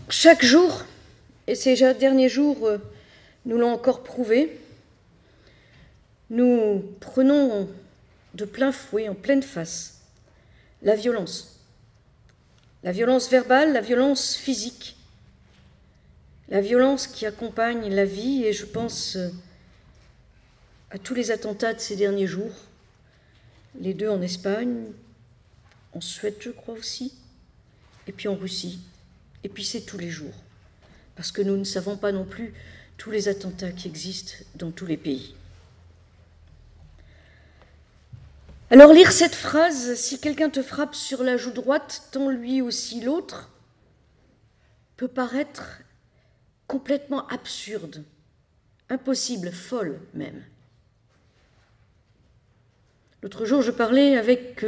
Chaque jour, et ces derniers jours nous l'ont encore prouvé, nous prenons de plein fouet, en pleine face, la violence verbale, la violence physique, la violence qui accompagne la vie, et je pense à tous les attentats de ces derniers jours, les deux en Espagne, en Suède je crois aussi, et puis en Russie, et puis c'est tous les jours, parce que nous ne savons pas non plus tous les attentats qui existent dans tous les pays. Alors lire cette phrase, si quelqu'un te frappe sur la joue droite, tends lui aussi l'autre, peut paraître complètement absurde, impossible, folle même. L'autre jour, je parlais avec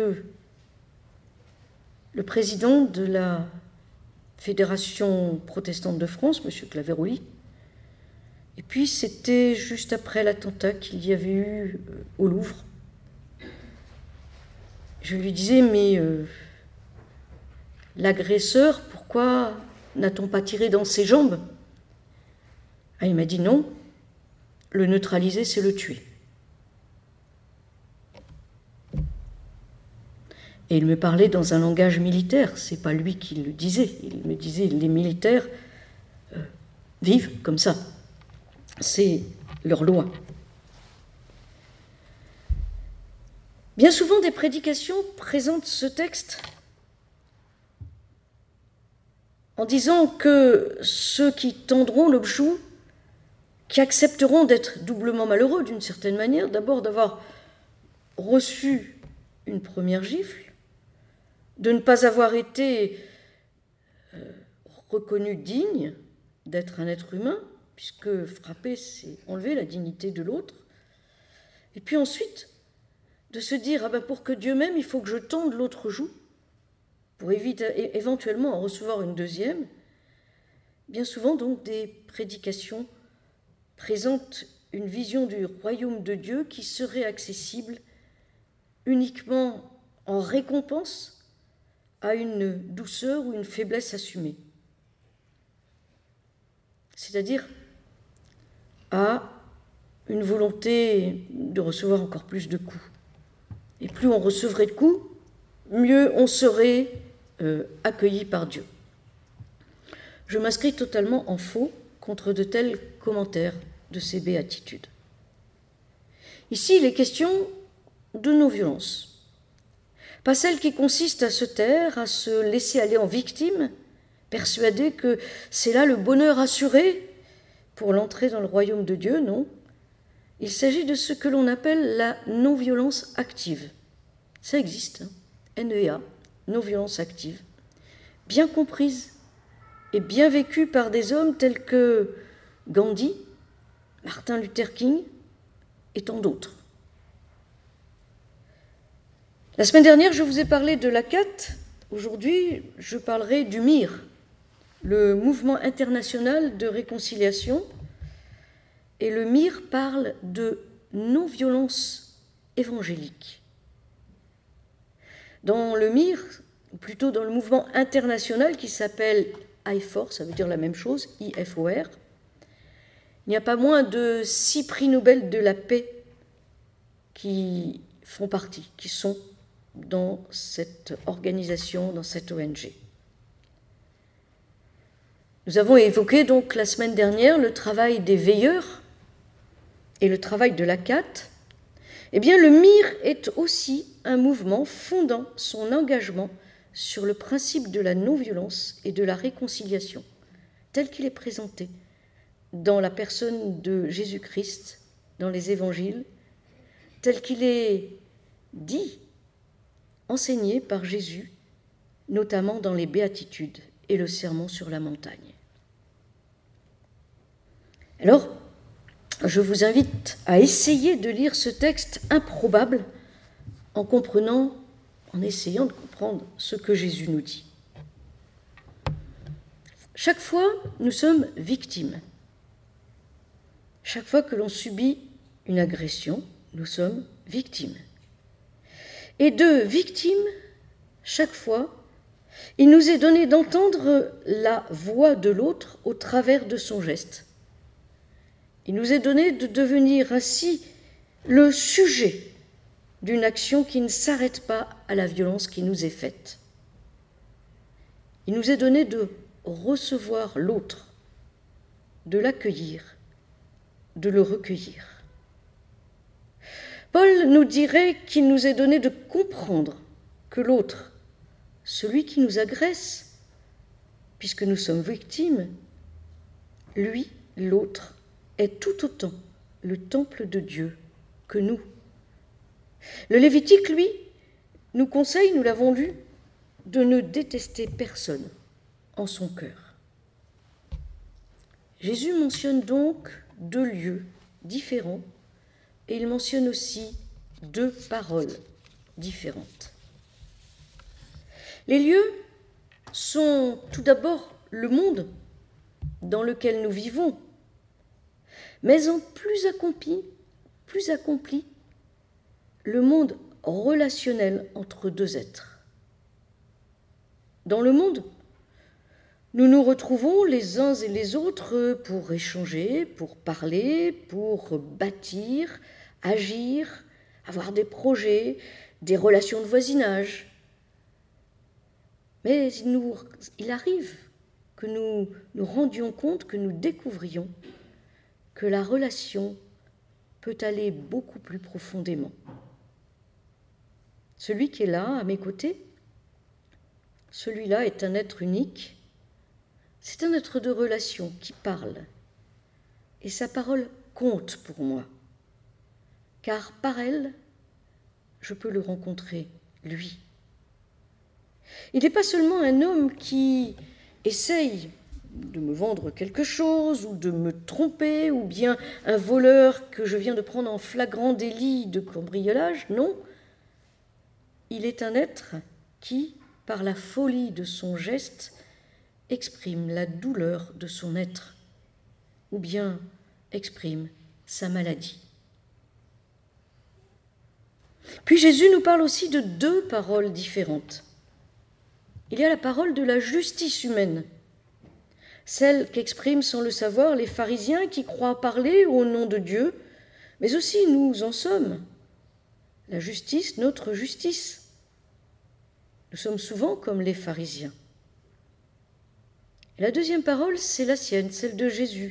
le président de la Fédération protestante de France, M. Claveroli, et puis c'était juste après l'attentat qu'il y avait eu au Louvre. Je lui disais, mais l'agresseur, pourquoi n'a-t-on pas tiré dans ses jambes ? Ah, il m'a dit non, le neutraliser, c'est le tuer. Et il me parlait dans un langage militaire, c'est pas lui qui le disait, il me disait les militaires vivent comme ça, c'est leur loi. Bien souvent, des prédications présentent ce texte en disant que ceux qui tendront le joug, qui accepteront d'être doublement malheureux d'une certaine manière, d'abord d'avoir reçu une première gifle, de ne pas avoir été reconnu digne d'être un être humain, puisque frapper, c'est enlever la dignité de l'autre, et puis ensuite de se dire, ah ben pour que Dieu m'aime, il faut que je tende l'autre joue, pour éviter éventuellement en recevoir une deuxième. Bien souvent, donc, des prédications présentent une vision du royaume de Dieu qui serait accessible uniquement en récompense à une douceur ou une faiblesse assumée, c'est-à-dire à une volonté de recevoir encore plus de coups. Et plus on recevrait de coups, mieux on serait accueilli par Dieu. Je m'inscris totalement en faux contre de tels commentaires de ces béatitudes. Ici, il est question de non-violence. Pas celle qui consiste à se taire, à se laisser aller en victime, persuadé que c'est là le bonheur assuré pour l'entrée dans le royaume de Dieu, non. Il s'agit de ce que l'on appelle la non-violence active. Ça existe, NEA, non-violence active, bien comprise et bien vécue par des hommes tels que Gandhi, Martin Luther King et tant d'autres. La semaine dernière, je vous ai parlé de l'ACAT. Aujourd'hui, je parlerai du MIR, le Mouvement international de réconciliation. Et le MIR parle de non-violence évangélique. Dans le MIR, ou plutôt dans le mouvement international qui s'appelle IFOR, ça veut dire la même chose, IFOR, il n'y a pas moins de 6 prix Nobel de la paix qui font partie, qui sont dans cette organisation, dans cette ONG. Nous avons évoqué donc la semaine dernière le travail des veilleurs et le travail de l'ACAT. Eh bien, le MIR est aussi un mouvement fondant son engagement sur le principe de la non-violence et de la réconciliation, tel qu'il est présenté dans la personne de Jésus-Christ, dans les évangiles, tel qu'il est dit, enseigné par Jésus, notamment dans les béatitudes et le sermon sur la montagne. Alors, je vous invite à essayer de lire ce texte improbable en essayant de comprendre ce que Jésus nous dit. Chaque fois, nous sommes victimes. Chaque fois que l'on subit une agression, nous sommes victimes. Et de victimes, chaque fois, Il nous est donné d'entendre la voix de l'autre au travers de son geste. Il nous est donné de devenir ainsi le sujet d'une action qui ne s'arrête pas à la violence qui nous est faite. Il nous est donné de recevoir l'autre, de l'accueillir, de le recueillir. Paul nous dirait qu'il nous est donné de comprendre que l'autre, celui qui nous agresse, puisque nous sommes victimes, lui, l'autre, est tout autant le temple de Dieu que nous. Le Lévitique, lui, nous conseille, nous l'avons lu, de ne détester personne en son cœur. Jésus mentionne donc 2 lieux différents et il mentionne aussi 2 paroles différentes. Les lieux sont tout d'abord le monde dans lequel nous vivons, mais en plus accompli, le monde relationnel entre 2 êtres. Dans le monde, nous nous retrouvons les uns et les autres pour échanger, pour parler, pour bâtir, agir, avoir des projets, des relations de voisinage. Mais il arrive que nous nous rendions compte, que nous découvrions que la relation peut aller beaucoup plus profondément. Celui qui est là, à mes côtés, celui-là est un être unique. C'est un être de relation qui parle. Et sa parole compte pour moi. Car par elle, je peux le rencontrer, lui. Il n'est pas seulement un homme qui essaye de me vendre quelque chose ou de me tromper, ou bien un voleur que je viens de prendre en flagrant délit de cambriolage, non. Il est un être qui, par la folie de son geste, exprime la douleur de son être, ou bien exprime sa maladie. Puis Jésus nous parle aussi de 2 paroles différentes. Il y a la parole de la justice humaine, celle qu'expriment sans le savoir les pharisiens qui croient parler au nom de Dieu, mais aussi nous en sommes. La justice, notre justice. Nous sommes souvent comme les pharisiens. Et la 2e parole, c'est la sienne, celle de Jésus,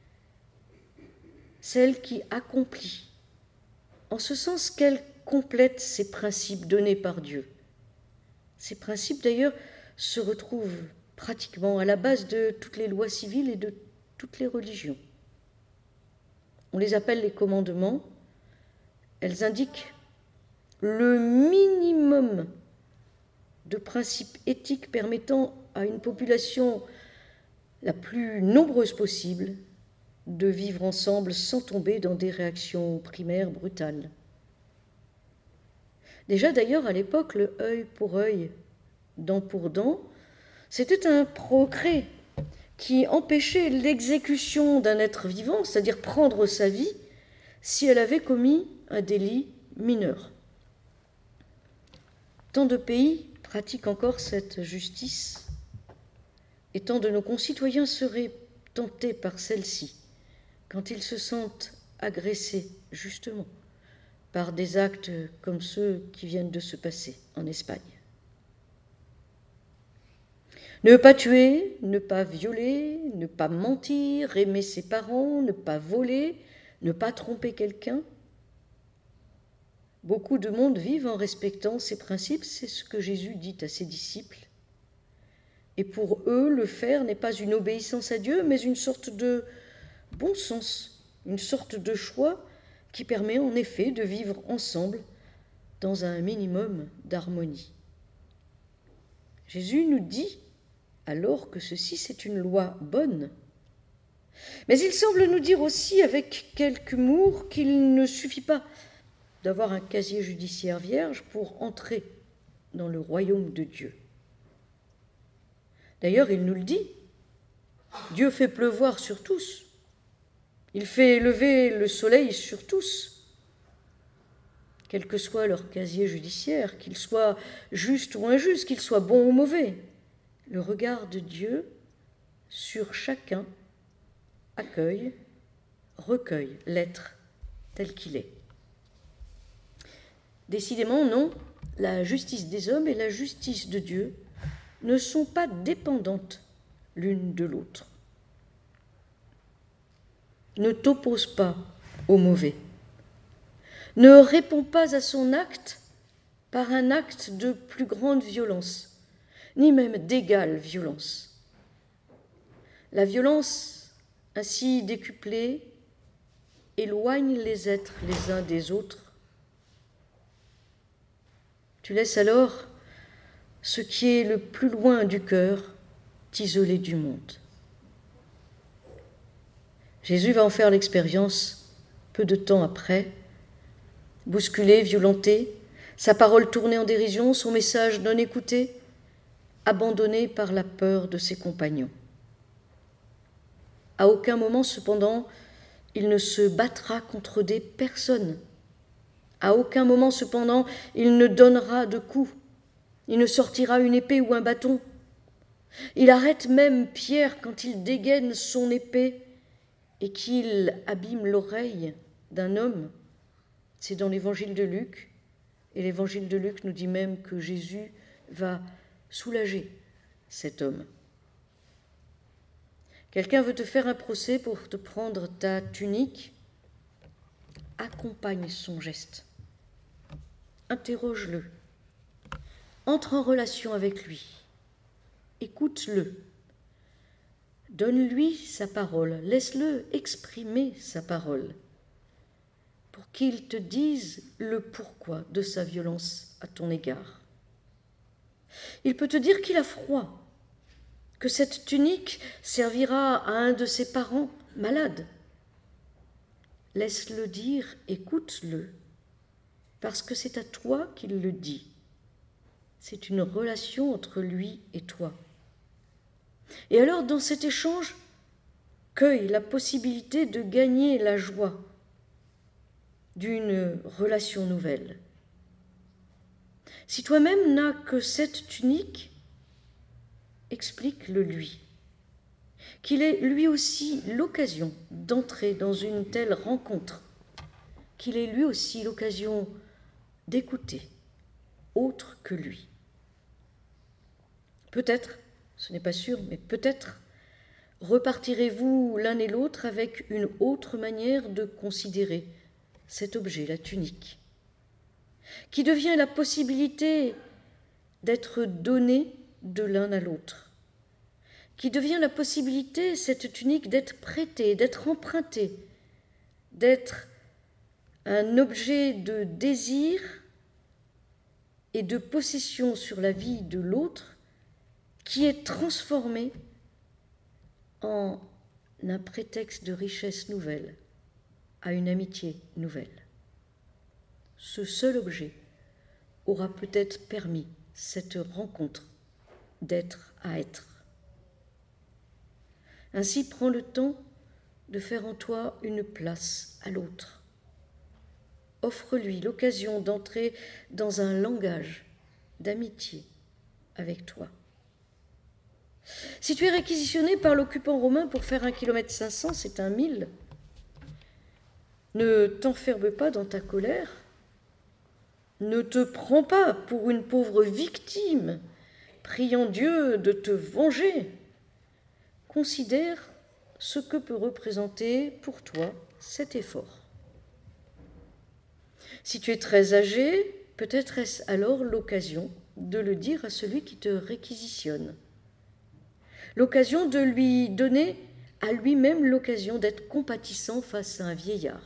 celle qui accomplit, en ce sens qu'elle complète ces principes donnés par Dieu. Ces principes, d'ailleurs, se retrouvent pratiquement à la base de toutes les lois civiles et de toutes les religions. On les appelle les commandements. Elles indiquent le minimum de principes éthiques permettant à une population la plus nombreuse possible de vivre ensemble sans tomber dans des réactions primaires brutales. Déjà d'ailleurs à l'époque, le œil pour œil, dent pour dent, c'était un progrès qui empêchait l'exécution d'un être vivant, c'est-à-dire prendre sa vie, si elle avait commis un délit mineur. Tant de pays pratiquent encore cette justice, et tant de nos concitoyens seraient tentés par celle-ci quand ils se sentent agressés, justement, par des actes comme ceux qui viennent de se passer en Espagne. Ne pas tuer, ne pas violer, ne pas mentir, aimer ses parents, ne pas voler, ne pas tromper quelqu'un. Beaucoup de monde vivent en respectant ces principes, c'est ce que Jésus dit à ses disciples. Et pour eux, le faire n'est pas une obéissance à Dieu, mais une sorte de bon sens, une sorte de choix qui permet en effet de vivre ensemble dans un minimum d'harmonie. Jésus nous dit alors que ceci c'est une loi bonne. Mais il semble nous dire aussi avec quelque humour qu'il ne suffit pas d'avoir un casier judiciaire vierge pour entrer dans le royaume de Dieu. D'ailleurs, il nous le dit, Dieu fait pleuvoir sur tous. Il fait lever le soleil sur tous. quel que soit leur casier judiciaire, qu'il soit juste ou injuste, qu'il soit bon ou mauvais. Le regard de Dieu sur chacun accueille, recueille l'être tel qu'il est. Décidément, non, la justice des hommes et la justice de Dieu ne sont pas dépendantes l'une de l'autre. Ne t'oppose pas au mauvais. Ne réponds pas à son acte par un acte de plus grande violence, ni même d'égale violence. La violence, ainsi décuplée, éloigne les êtres les uns des autres. Tu laisses alors ce qui est le plus loin du cœur t'isoler du monde. Jésus va en faire l'expérience peu de temps après, bousculé, violenté, sa parole tournée en dérision, son message non écouté, abandonné par la peur de ses compagnons. À aucun moment, cependant, il ne se battra contre des personnes. À aucun moment, cependant, il ne donnera de coups. Il ne sortira une épée ou un bâton. Il arrête même Pierre quand il dégaine son épée et qu'il abîme l'oreille d'un homme. C'est dans l'évangile de Luc. Et l'évangile de Luc nous dit même que Jésus va soulager cet homme. Quelqu'un veut te faire un procès pour te prendre ta tunique. Accompagne son geste. Interroge-le. Entre en relation avec lui. Écoute-le. Donne-lui sa parole. Laisse-le exprimer sa parole pour qu'il te dise le pourquoi de sa violence à ton égard. Il peut te dire qu'il a froid, que cette tunique servira à un de ses parents malades. Laisse-le dire, écoute-le, parce que c'est à toi qu'il le dit. C'est une relation entre lui et toi. Et alors, dans cet échange, cueille la possibilité de gagner la joie d'une relation nouvelle. Si toi-même n'as que cette tunique, explique-le lui, qu'il est lui aussi l'occasion d'entrer dans une telle rencontre, qu'il est lui aussi l'occasion d'écouter autre que lui. Peut-être, ce n'est pas sûr, mais peut-être repartirez-vous l'un et l'autre avec une autre manière de considérer cet objet, la tunique, qui devient la possibilité d'être donné de l'un à l'autre, qui devient la possibilité, cette tunique, d'être prêtée, d'être empruntée, d'être un objet de désir et de possession sur la vie de l'autre qui est transformé en un prétexte de richesse nouvelle, à une amitié nouvelle. Ce seul objet aura peut-être permis cette rencontre d'être à être. Ainsi, prends le temps de faire en toi une place à l'autre. Offre-lui l'occasion d'entrer dans un langage d'amitié avec toi. Si tu es réquisitionné par l'occupant romain pour faire 1,5 km, c'est 1 000, ne t'enferme pas dans ta colère, ne te prends pas pour une pauvre victime, priant Dieu de te venger. Considère ce que peut représenter pour toi cet effort. Si tu es très âgé, peut-être est-ce alors l'occasion de le dire à celui qui te réquisitionne. L'occasion de lui donner à lui-même l'occasion d'être compatissant face à un vieillard.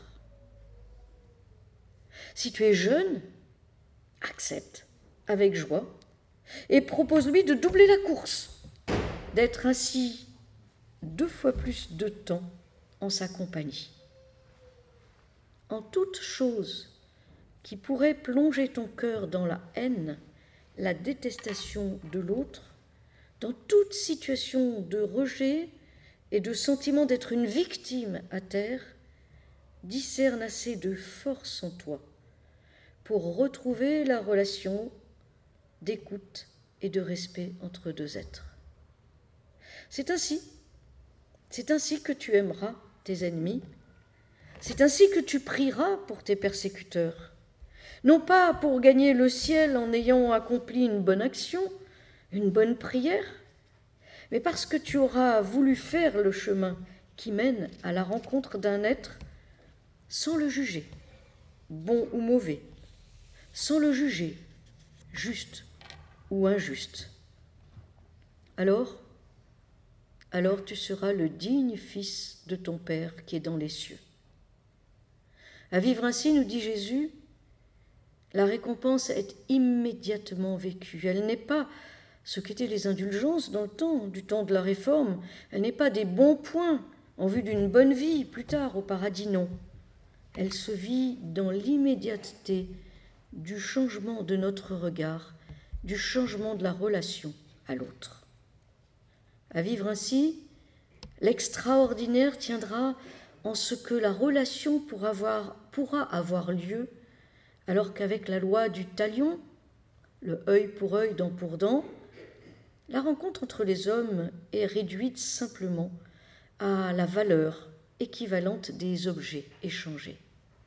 Si tu es jeune, accepte avec joie et propose-lui de doubler la course, d'être ainsi 2 fois plus de temps en sa compagnie. En toute chose qui pourrait plonger ton cœur dans la haine, la détestation de l'autre, dans toute situation de rejet et de sentiment d'être une victime à terre, discerne assez de force en toi pour retrouver la relation d'écoute et de respect entre deux êtres. C'est ainsi que tu aimeras tes ennemis, c'est ainsi que tu prieras pour tes persécuteurs, non pas pour gagner le ciel en ayant accompli une bonne action, une bonne prière, mais parce que tu auras voulu faire le chemin qui mène à la rencontre d'un être sans le juger, bon ou mauvais, sans le juger, juste ou injuste. Alors tu seras le digne fils de ton Père qui est dans les cieux. À vivre ainsi, nous dit Jésus, la récompense est immédiatement vécue. Elle n'est pas ce qu'étaient les indulgences dans le temps, du temps de la Réforme. Elle n'est pas des bons points en vue d'une bonne vie plus tard au paradis, non. Elle se vit dans l'immédiateté du changement de notre regard, du changement de la relation à l'autre. À vivre ainsi, l'extraordinaire tiendra en ce que la relation pourra avoir lieu, alors qu'avec la loi du talion, le œil pour œil, dent pour dent, la rencontre entre les hommes est réduite simplement à la valeur équivalente des objets échangés.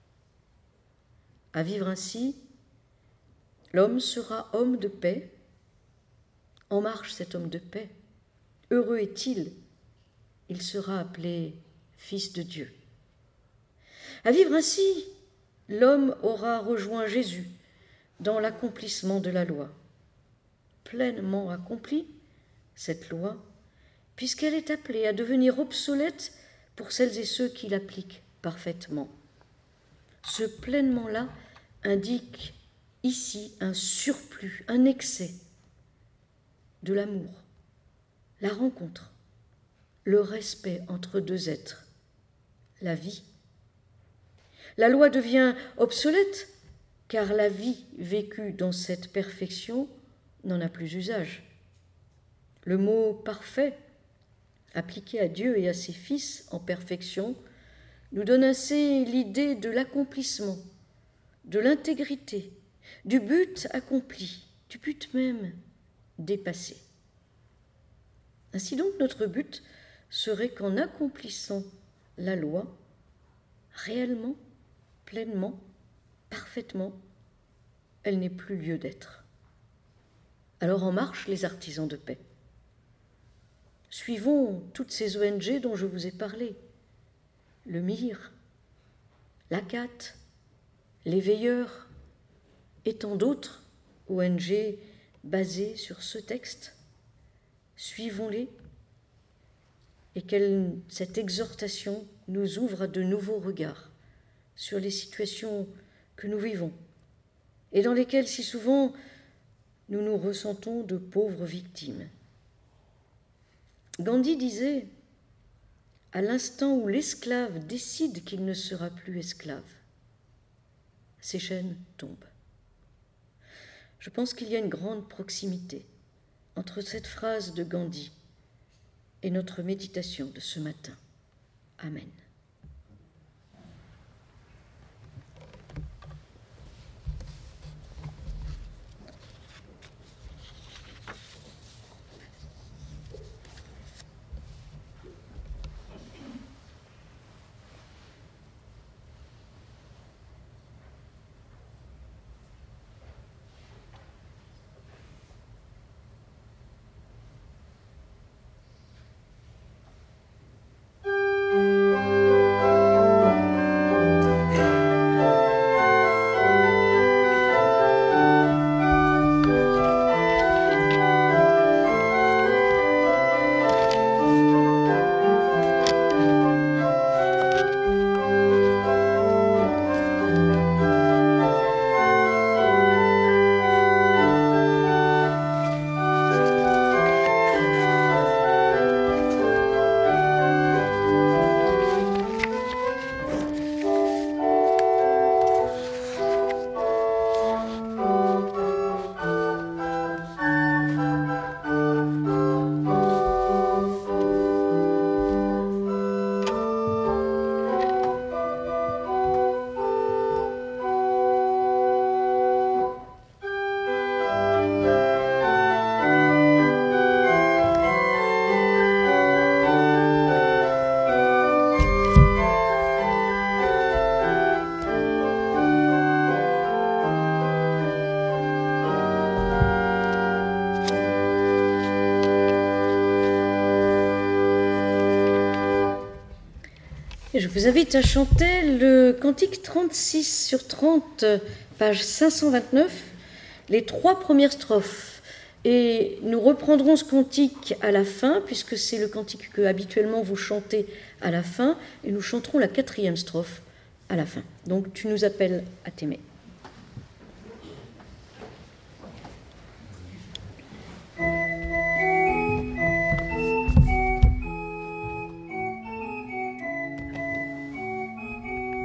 À vivre ainsi, l'homme sera homme de paix. En marche cet homme de paix. Heureux est-il, il sera appelé fils de Dieu. À vivre ainsi, l'homme aura rejoint Jésus dans l'accomplissement de la loi. Pleinement accomplie, cette loi, puisqu'elle est appelée à devenir obsolète pour celles et ceux qui l'appliquent parfaitement. Ce pleinement-là indique ici un surplus, un excès de l'amour, la rencontre, le respect entre deux êtres, la vie. La loi devient obsolète car la vie vécue dans cette perfection n'en a plus usage. Le mot parfait, appliqué à Dieu et à ses fils en perfection, nous donne assez l'idée de l'accomplissement, de l'intégrité, du but accompli, du but même dépassé. Ainsi donc, notre but serait qu'en accomplissant la loi, réellement, pleinement, parfaitement, elle n'ait plus lieu d'être. Alors en marche les artisans de paix. Suivons toutes ces ONG dont je vous ai parlé, le MIR, l'ACAT, les Veilleurs et tant d'autres ONG basées sur ce texte. Suivons-les et que cette exhortation nous ouvre à de nouveaux regards sur les situations que nous vivons et dans lesquelles si souvent nous nous ressentons de pauvres victimes. Gandhi disait « À l'instant où l'esclave décide qu'il ne sera plus esclave, ses chaînes tombent. » Je pense qu'il y a une grande proximité entre cette phrase de Gandhi et notre méditation de ce matin. Amen. Et je vous invite à chanter le cantique 36 sur 30, page 529, les 3 premières strophes. Et nous reprendrons ce cantique à la fin, puisque c'est le cantique que habituellement vous chantez à la fin, et nous chanterons la 4e strophe à la fin. Donc tu nous appelles à t'aimer.